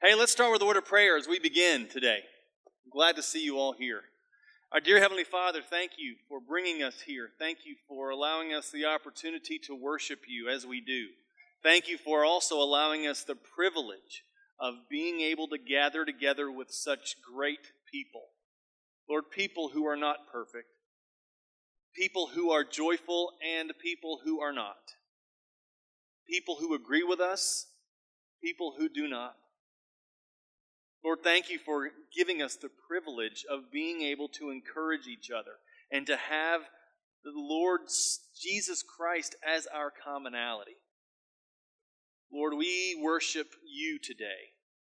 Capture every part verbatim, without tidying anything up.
Hey, let's start with a word of prayer as we begin today. I'm glad to see you all here. Our dear Heavenly Father, thank you for bringing us here. Thank you for allowing us the opportunity to worship you as we do. Thank you for also allowing us the privilege of being able to gather together with such great people. Lord, people who are not perfect, people who are joyful and people who are not, people who agree with us, people who do not. Lord, thank you for giving us the privilege of being able to encourage each other and to have the Lord Jesus Christ as our commonality. Lord, we worship you today.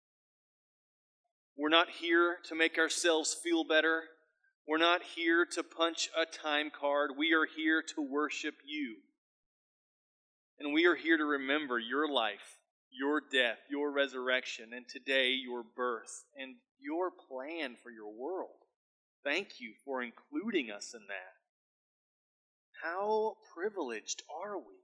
We're not here to make ourselves feel better. We're not here to punch a time card. We are here to worship you. And we are here to remember your life, your death, your resurrection, and today your birth and your plan for your world. Thank you for including us in that. How privileged are we?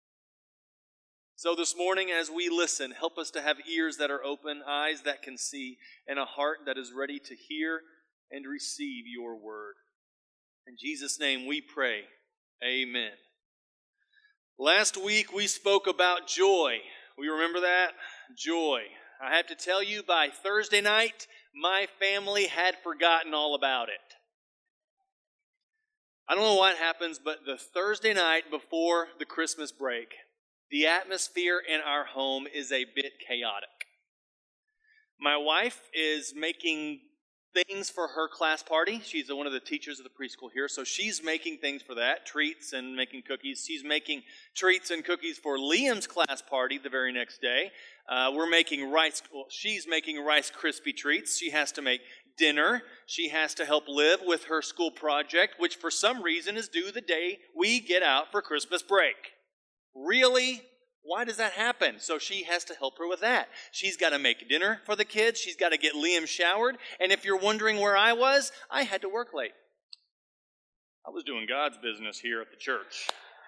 So this morning as we listen, help us to have ears that are open, eyes that can see, and a heart that is ready to hear and receive your word. In Jesus' name we pray, amen. Last week we spoke about joy. We remember that? Joy. I have to tell you, by Thursday night, my family had forgotten all about it. I don't know what happens, but the Thursday night before the Christmas break, the atmosphere in our home is a bit chaotic. My wife is making things for her class party. She's one of the teachers of the preschool here, so she's making things for that, treats and making cookies. She's making treats and cookies for Liam's class party the very next day. Uh, we're making rice, well, she's making Rice Krispie treats. She has to make dinner. She has to help Liv with her school project, which for some reason is due the day we get out for Christmas break. Really? Why does that happen? So she has to help her with that. She's got to make dinner for the kids. She's got to get Liam showered. And if you're wondering where I was, I had to work late. I was doing God's business here at the church.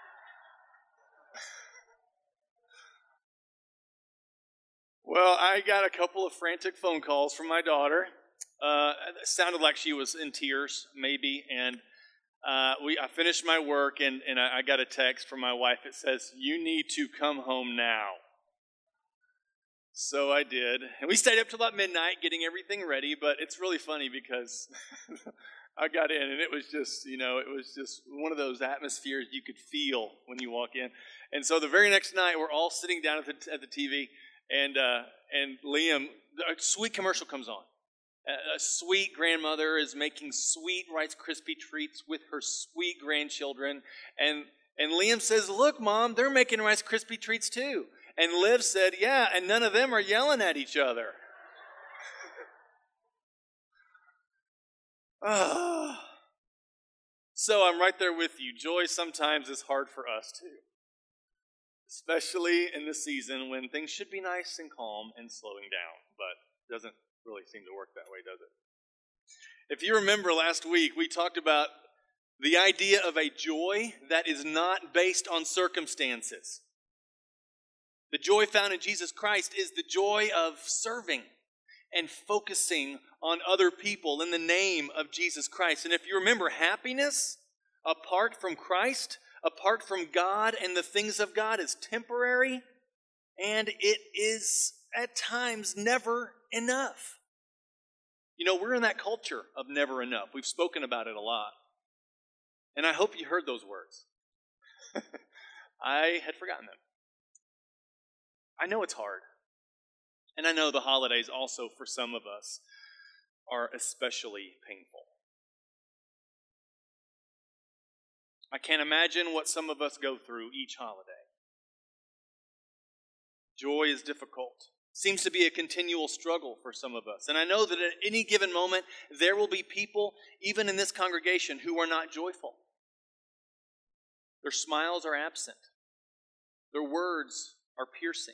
Well, I got a couple of frantic phone calls from my daughter. Uh, it sounded like she was in tears, maybe, and Uh, we, I finished my work, and, and I, I got a text from my wife that says, "You need to come home now." So I did. And we stayed up till about midnight getting everything ready, but it's really funny because I got in, and it was just, you know, it was just one of those atmospheres you could feel when you walk in. And so the very next night, we're all sitting down at the, at the T V, and, uh, and Liam, a sweet commercial comes on. A sweet grandmother is making sweet Rice Krispie treats with her sweet grandchildren. And, and Liam says, "Look, Mom, they're making Rice Krispie treats too." And Liv said, "Yeah, and none of them are yelling at each other." Oh. So I'm right there with you. Joy sometimes is hard for us too. Especially in the season when things should be nice and calm and slowing down. But it doesn't really seem to work that way, does it? If you remember last week, we talked about the idea of a joy that is not based on circumstances. The joy found in Jesus Christ is the joy of serving and focusing on other people in the name of Jesus Christ. And if you remember, happiness apart from Christ, apart from God and the things of God, is temporary, and it is at times never enough. You know, we're in that culture of never enough. We've spoken about it a lot. And I hope you heard those words. I had forgotten them. I know it's hard. And I know the holidays also, for some of us, are especially painful. I can't imagine what some of us go through each holiday. Joy is difficult. Seems to be a continual struggle for some of us. And I know that at any given moment, there will be people, even in this congregation, who are not joyful. Their smiles are absent. Their words are piercing.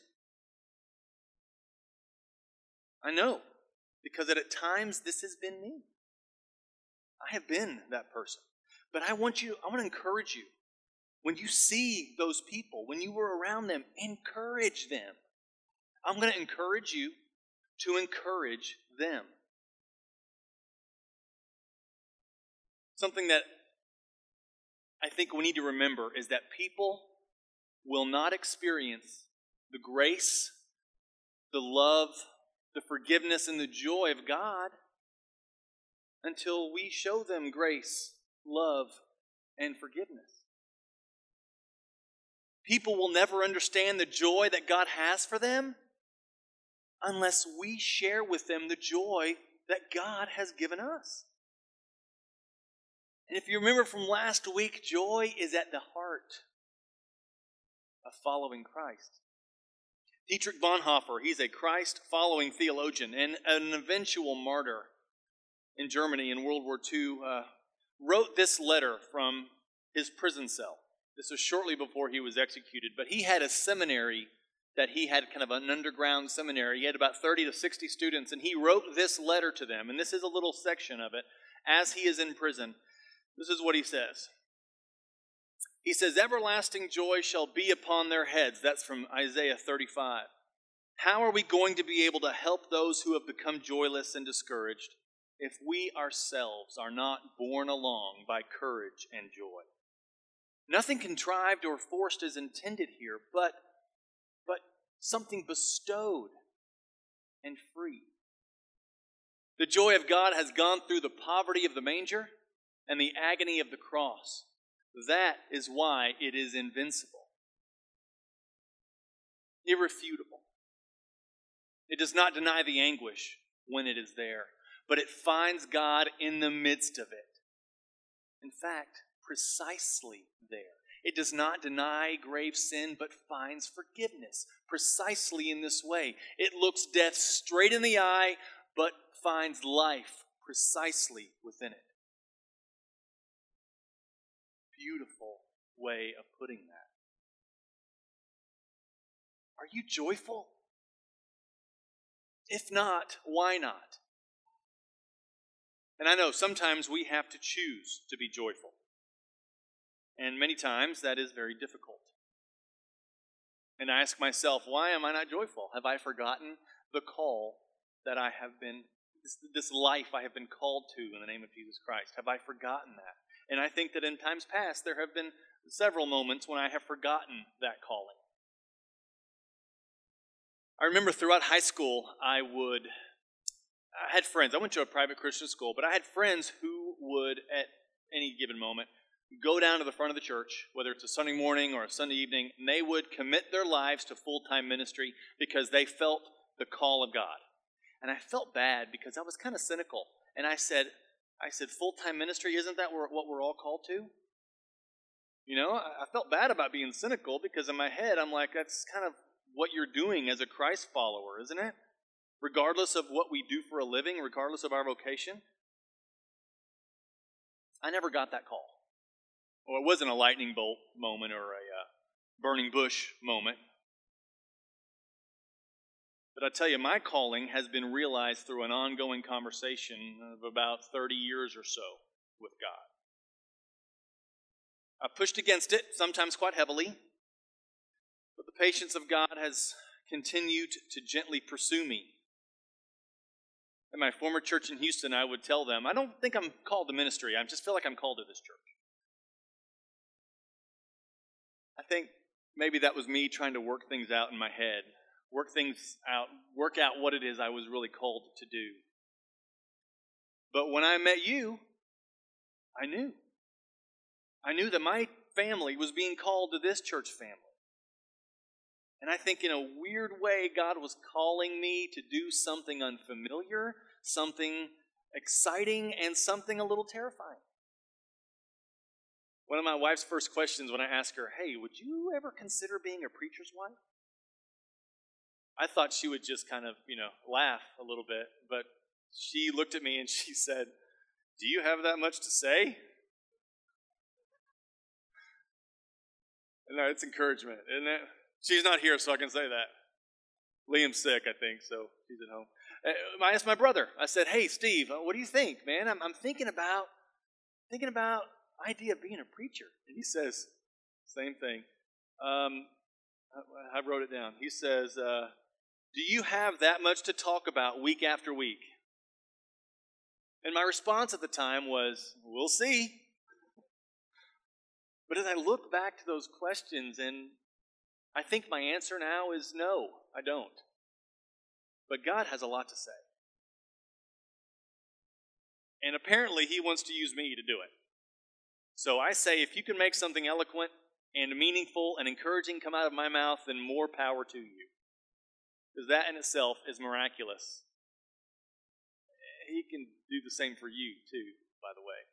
I know, because at times this has been me. I have been that person. But I want you, I want to encourage you. When you see those people, when you were around them, encourage them. I'm going to encourage you to encourage them. Something that I think we need to remember is that people will not experience the grace, the love, the forgiveness, and the joy of God until we show them grace, love, and forgiveness. People will never understand the joy that God has for them unless we share with them the joy that God has given us. And if you remember from last week, joy is at the heart of following Christ. Dietrich Bonhoeffer, he's a Christ-following theologian and an eventual martyr in Germany in World War Two, uh, wrote this letter from his prison cell. This was shortly before he was executed, but he had a seminary that he had, kind of an underground seminary. He had about thirty to sixty students, and he wrote this letter to them, and this is a little section of it, as he is in prison. This is what he says. He says, "Everlasting joy shall be upon their heads." That's from Isaiah thirty-five. How are we going to be able to help those who have become joyless and discouraged if we ourselves are not borne along by courage and joy? Nothing contrived or forced is intended here, but, but something bestowed and free. The joy of God has gone through the poverty of the manger and the agony of the cross. That is why it is invincible, irrefutable. It does not deny the anguish when it is there, but it finds God in the midst of it. In fact, precisely there. It does not deny grave sin, but finds forgiveness precisely in this way. It looks death straight in the eye, but finds life precisely within it. Beautiful way of putting that. Are you joyful? If not, why not? And I know sometimes we have to choose to be joyful. And many times that is very difficult. And I ask myself, why am I not joyful? Have I forgotten the call that I have been, this, this life I have been called to in the name of Jesus Christ? Have I forgotten that? And I think that in times past there have been several moments when I have forgotten that calling. I remember throughout high school, I would, I had friends. I went to a private Christian school, but I had friends who would, at any given moment, go down to the front of the church, whether it's a Sunday morning or a Sunday evening, and they would commit their lives to full-time ministry because they felt the call of God. And I felt bad because I was kind of cynical. And I said, I said, full-time ministry, isn't that what we're all called to? You know, I felt bad about being cynical because in my head, I'm like, that's kind of what you're doing as a Christ follower, isn't it? Regardless of what we do for a living, regardless of our vocation. I never got that call. Well, it wasn't a lightning bolt moment or a uh, burning bush moment. But I tell you, my calling has been realized through an ongoing conversation of about thirty years or so with God. I pushed against it, sometimes quite heavily, but the patience of God has continued to gently pursue me. At my former church in Houston, I would tell them, I don't think I'm called to ministry. I just feel like I'm called to this church. I think maybe that was me trying to work things out in my head, work things out, work out what it is I was really called to do. But when I met you, I knew. I knew that my family was being called to this church family. And I think in a weird way, God was calling me to do something unfamiliar, something exciting, and something a little terrifying. One of my wife's first questions when I asked her, hey, would you ever consider being a preacher's wife? I thought she would just kind of, you know, laugh a little bit, but she looked at me and she said, do you have that much to say? No, it's encouragement, isn't it? She's not here, so I can say that. Liam's sick, I think, so she's at home. I asked my brother. I said, hey, Steve, what do you think, man? I'm, I'm thinking about, thinking about the idea of being a preacher. And he says, same thing. Um, I, I wrote it down. He says, uh, Do you have that much to talk about week after week? And my response at the time was, we'll see. But as I look back to those questions, and I think my answer now is no, I don't. But God has a lot to say. And apparently He wants to use me to do it. So I say, if you can make something eloquent and meaningful and encouraging come out of my mouth, then more power to you. Because that in itself is miraculous. He can do the same for you too, by the way.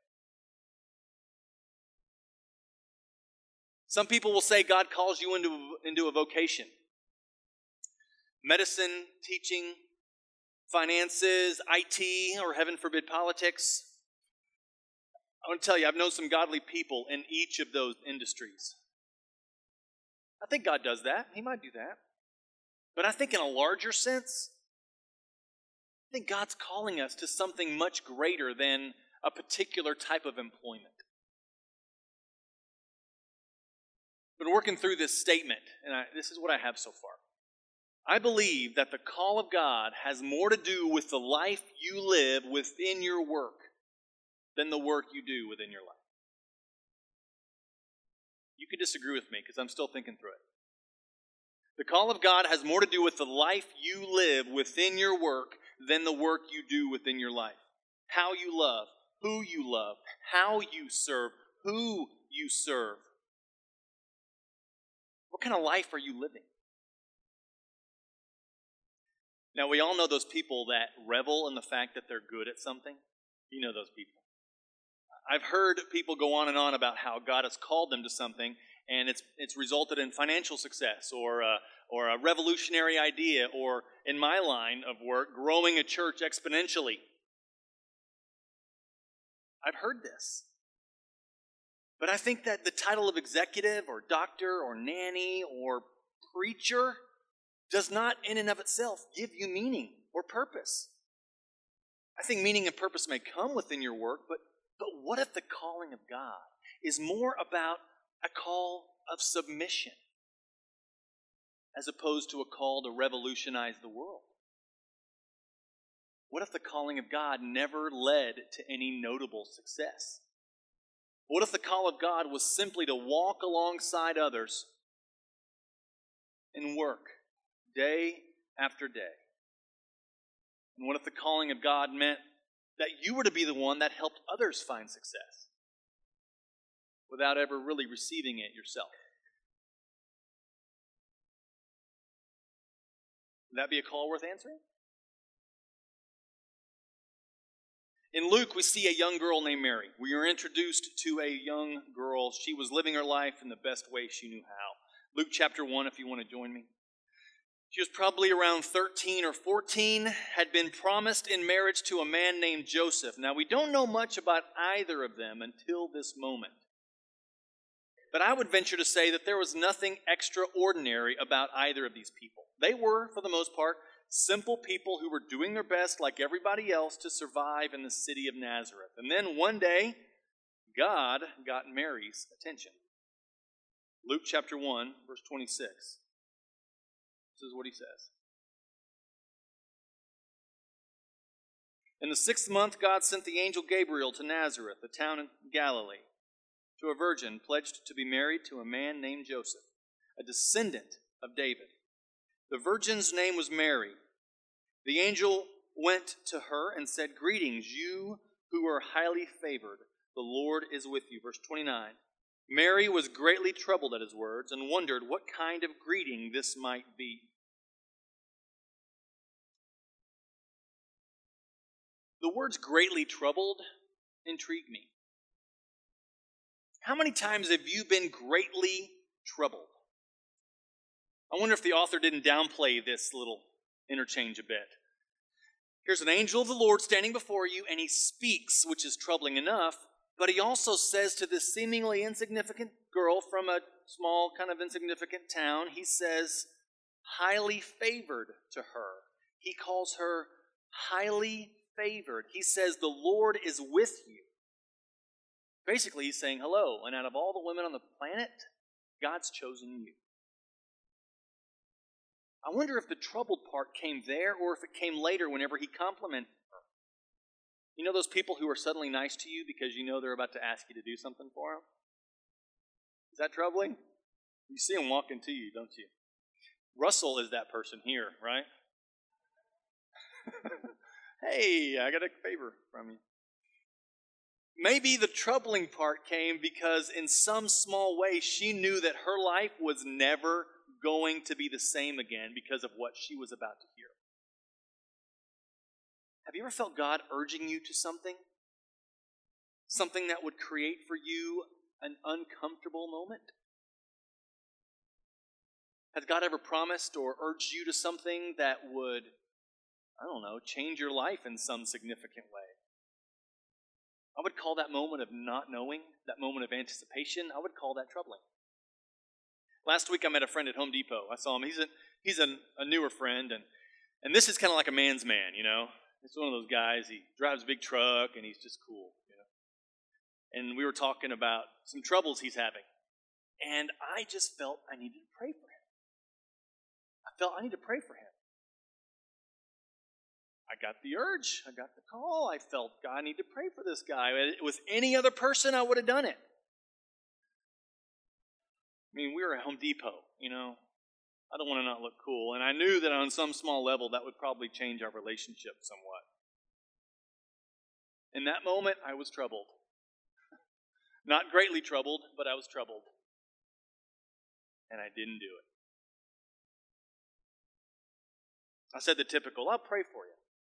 Some people will say God calls you into, into a vocation. Medicine, teaching, finances, I T, or heaven forbid, politics. I want to tell you, I've known some godly people in each of those industries. I think God does that. He might do that. But I think in a larger sense, I think God's calling us to something much greater than a particular type of employment. Been working through this statement, and I, this is what I have so far. I believe that the call of God has more to do with the life you live within your work than the work you do within your life. You could disagree with me because I'm still thinking through it. The call of God has more to do with the life you live within your work than the work you do within your life. How you love, who you love, how you serve, who you serve. What kind of life are you living? Now, we all know those people that revel in the fact that they're good at something. You know those people. I've heard people go on and on about how God has called them to something, and it's it's resulted in financial success, or a, or a revolutionary idea, or in my line of work, growing a church exponentially. I've heard this. But I think that the title of executive, or doctor, or nanny, or preacher does not in and of itself give you meaning or purpose. I think meaning and purpose may come within your work, but, but what if the calling of God is more about a call of submission as opposed to a call to revolutionize the world? What if the calling of God never led to any notable success? What if the call of God was simply to walk alongside others and work day after day? And what if the calling of God meant that you were to be the one that helped others find success without ever really receiving it yourself? Would that be a call worth answering? In Luke, we see a young girl named Mary. We are introduced to a young girl. She was living her life in the best way she knew how. Luke chapter one, if you want to join me. She was probably around thirteen or fourteen, had been promised in marriage to a man named Joseph. Now, we don't know much about either of them until this moment. But I would venture to say that there was nothing extraordinary about either of these people. They were, for the most part, simple people who were doing their best, like everybody else, to survive in the city of Nazareth. And then one day, God got Mary's attention. Luke chapter one, verse twenty-six. This is what he says. In the sixth month, God sent the angel Gabriel to Nazareth, a town in Galilee, to a virgin pledged to be married to a man named Joseph, a descendant of David. The virgin's name was Mary. The angel went to her and said, "Greetings, you who are highly favored. The Lord is with you." Verse twenty-nine. Mary was greatly troubled at his words and wondered what kind of greeting this might be. The words "greatly troubled" intrigue me. How many times have you been greatly troubled? I wonder if the author didn't downplay this little interchange a bit. Here's an angel of the Lord standing before you, and he speaks, which is troubling enough, but he also says to this seemingly insignificant girl from a small, kind of insignificant town, he says, highly favored to her. He calls her highly favored. He says, the Lord is with you. Basically, he's saying hello, and out of all the women on the planet, God's chosen you. I wonder if the troubled part came there or if it came later whenever he complimented her. You know those people who are suddenly nice to you because you know they're about to ask you to do something for them? Is that troubling? You see them walking to you, don't you? Russell is that person here, right? Hey, I got a favor from you. Maybe the troubling part came because in some small way she knew that her life was never going to be the same again because of what she was about to hear. Have you ever felt God urging you to something? Something that would create for you an uncomfortable moment? Has God ever promised or urged you to something that would, I don't know, change your life in some significant way? I would call that moment of not knowing, that moment of anticipation, I would call that troubling. Last week I met a friend at Home Depot. I saw him. He's a, he's a, a newer friend, and, and this is kind of like a man's man, you know. It's one of those guys, he drives a big truck, and he's just cool, you know. And we were talking about some troubles he's having. And I just felt I needed to pray for him. I felt I need to pray for him. I got the urge. I got the call. I felt, God, I need to pray for this guy. If it was any other person, I would have done it. I mean, we were at Home Depot, you know. I don't want to not look cool. And I knew that on some small level, that would probably change our relationship somewhat. In that moment, I was troubled. Not greatly troubled, but I was troubled. And I didn't do it. I said the typical, I'll pray for you.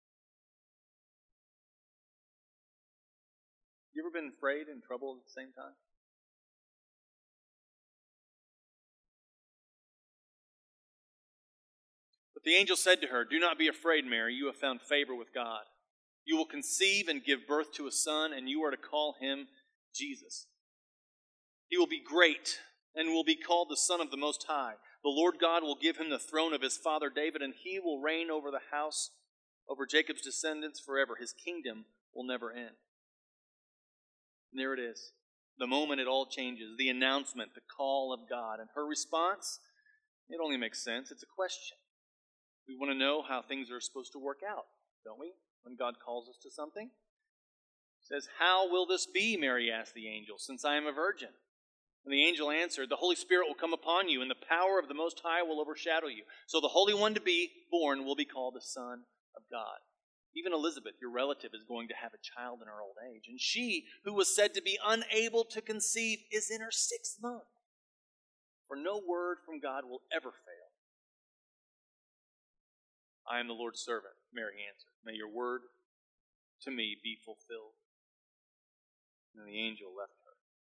You ever been afraid and troubled at the same time? But the angel said to her, do not be afraid, Mary. You have found favor with God. You will conceive and give birth to a son, and you are to call him Jesus. He will be great and will be called the Son of the Most High. The Lord God will give him the throne of his father David, and he will reign over the house, over Jacob's descendants forever. His kingdom will never end. And there it is. The moment it all changes. The announcement, the call of God. And her response, it only makes sense. It's a question. We want to know how things are supposed to work out, don't we? When God calls us to something. It says, how will this be, Mary asked the angel, since I am a virgin? And the angel answered, the Holy Spirit will come upon you, and the power of the Most High will overshadow you. So the Holy One to be born will be called the Son of God. Even Elizabeth, your relative, is going to have a child in her old age. And she, who was said to be unable to conceive, is in her sixth month. For no word from God will ever fail. I am the Lord's servant, Mary answered. May your word to me be fulfilled. And the angel left her.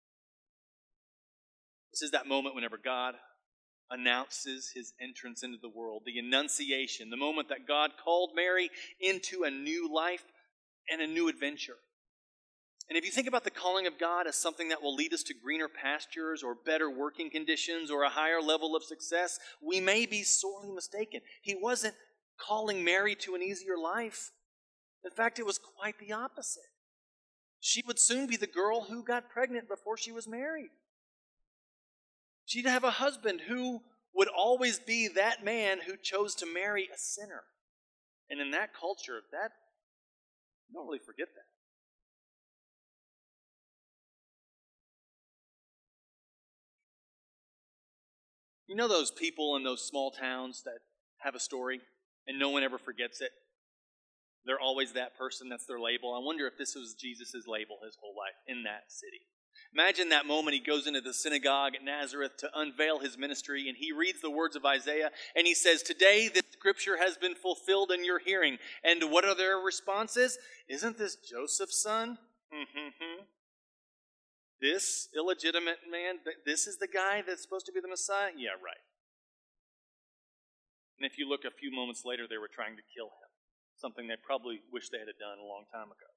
This is that moment whenever God announces his entrance into the world, the Annunciation, the moment that God called Mary into a new life and a new adventure. And if you think about the calling of God as something that will lead us to greener pastures or better working conditions or a higher level of success, we may be sorely mistaken. He wasn't calling Mary to an easier life. In fact, it was quite the opposite. She would soon be the girl who got pregnant before she was married. She'd have a husband who would always be that man who chose to marry a sinner. And in that culture, that you don't really forget that. You know those people in those small towns that have a story and no one ever forgets it? They're always that person, that's their label. I wonder if this was Jesus' label his whole life in that city. Imagine that moment he goes into the synagogue at Nazareth to unveil his ministry, and he reads the words of Isaiah, and he says, today this scripture has been fulfilled in your hearing. And what are their responses? Isn't this Joseph's son? Mm-hmm. This illegitimate man, this is the guy that's supposed to be the Messiah? Yeah, right. And if you look a few moments later, they were trying to kill him. Something they probably wish they had done a long time ago.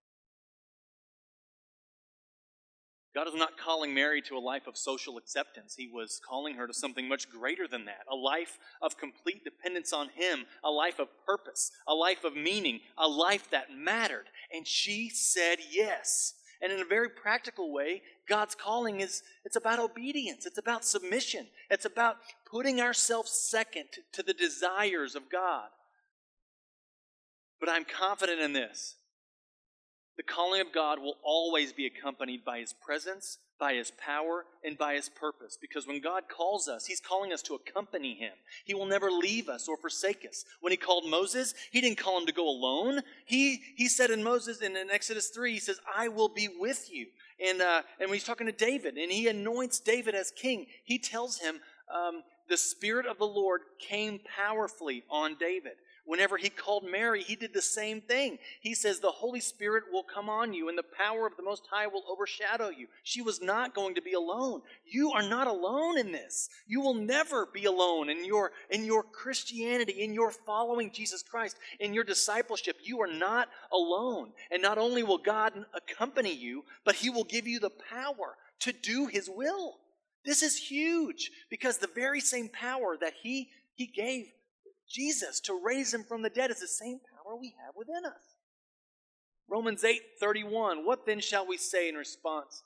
God was not calling Mary to a life of social acceptance. He was calling her to something much greater than that. A life of complete dependence on him. A life of purpose. A life of meaning. A life that mattered. And she said yes. And in a very practical way, God's calling is, it's about obedience. It's about submission. It's about putting ourselves second to the desires of God. But I'm confident in this. The calling of God will always be accompanied by His presence, by His power, and by His purpose. Because when God calls us, He's calling us to accompany Him. He will never leave us or forsake us. When He called Moses, He didn't call him to go alone. He, he said in Moses, in, in Exodus three, He says, I will be with you. And, uh, and when He's talking to David, and He anoints David as king, He tells him, um, the Spirit of the Lord came powerfully on David. Whenever He called Mary, He did the same thing. He says, the Holy Spirit will come on you, and the power of the Most High will overshadow you. She was not going to be alone. You are not alone in this. You will never be alone in your, in your Christianity, in your following Jesus Christ, in your discipleship. You are not alone. And not only will God accompany you, but He will give you the power to do His will. This is huge, because the very same power that He, he gave Jesus to raise Him from the dead is the same power we have within us. Romans eight thirty-one, what then shall we say in response?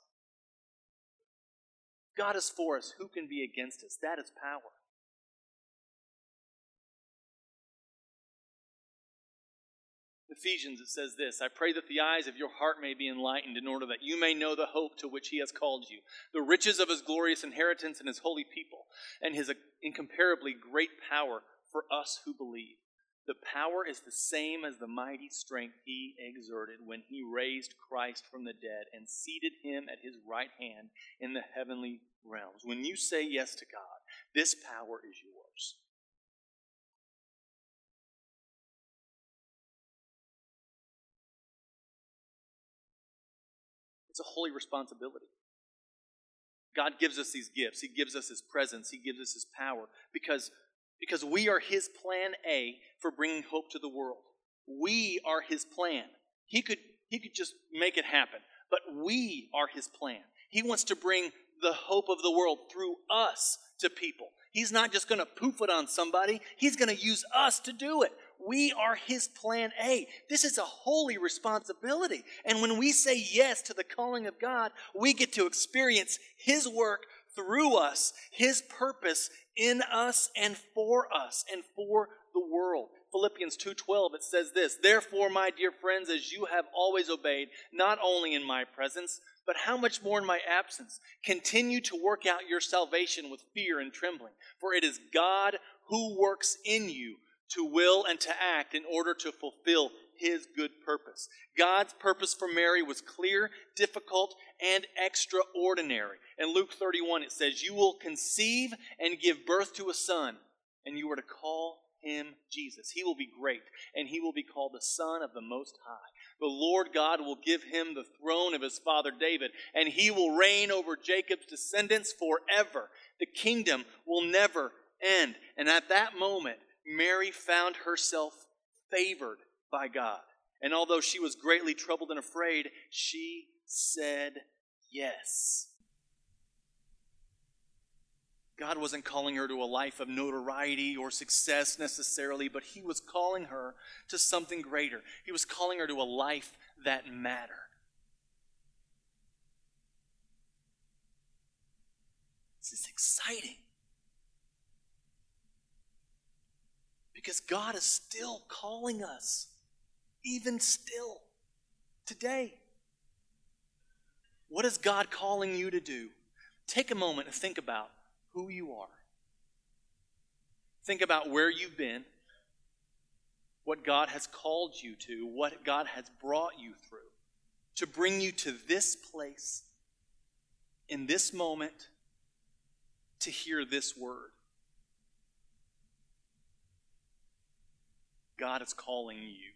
God is for us. Who can be against us? That is power. Ephesians, it says this, I pray that the eyes of your heart may be enlightened in order that you may know the hope to which He has called you, the riches of His glorious inheritance in His holy people, and His incomparably great power for us who believe. The power is the same as the mighty strength He exerted when He raised Christ from the dead and seated Him at His right hand in the heavenly realms. When you say yes to God, this power is yours. It's a holy responsibility. God gives us these gifts. He gives us His presence. He gives us His power because Because we are His plan A for bringing hope to the world. We are His plan. He could, he could just make it happen. But we are His plan. He wants to bring the hope of the world through us to people. He's not just going to poof it on somebody. He's going to use us to do it. We are His plan A. This is a holy responsibility. And when we say yes to the calling of God, we get to experience His work through us, His purpose in us and for us and for the world. Philippians two twelve, it says this, therefore, my dear friends, as you have always obeyed, not only in my presence, but how much more in my absence, continue to work out your salvation with fear and trembling. For it is God who works in you to will and to act in order to fulfill His good purpose. God's purpose for Mary was clear, difficult, and extraordinary. In Luke thirty-one, it says, you will conceive and give birth to a son, and you are to call Him Jesus. He will be great, and He will be called the Son of the Most High. The Lord God will give Him the throne of His father David, and He will reign over Jacob's descendants forever. The kingdom will never end. And at that moment, Mary found herself favored by God. And although she was greatly troubled and afraid, she said yes. God wasn't calling her to a life of notoriety or success necessarily, but He was calling her to something greater. He was calling her to a life that mattered. This is exciting. Because God is still calling us, even still, today. What is God calling you to do? Take a moment and think about who you are. Think about where you've been, what God has called you to, what God has brought you through to bring you to this place, in this moment, to hear this word. God is calling you.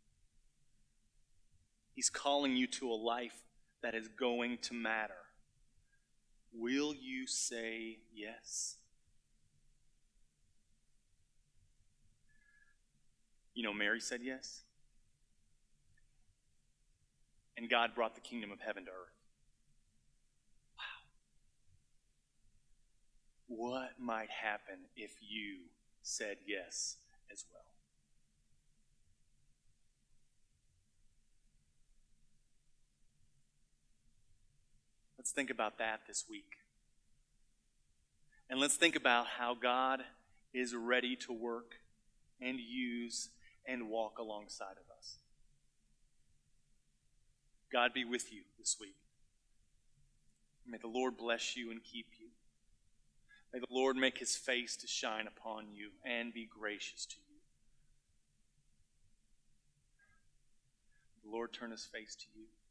He's calling you to a life that is going to matter. Will you say yes? You know, Mary said yes. And God brought the kingdom of heaven to earth. Wow. What might happen if you said yes as well? think about that this week. And let's think about how God is ready to work and use and walk alongside of us. God be with you this week. May the Lord bless you and keep you. May the Lord make his face to shine upon you and be gracious to you. The Lord turn his face to you